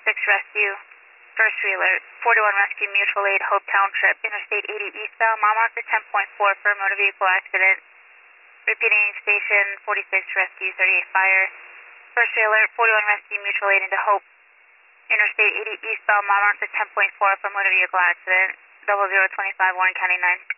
Rescue, first alert, 41 Rescue Mutual Aid, Hope Township, Interstate 80 eastbound, mile marker 10.4 for a motor vehicle accident. Repeating station 46 Rescue, 38 Fire. First alert, 41 Rescue Mutual Aid into Hope, Interstate 80 eastbound, mile marker 10.4 for a motor vehicle accident. 0025 Warren County 9.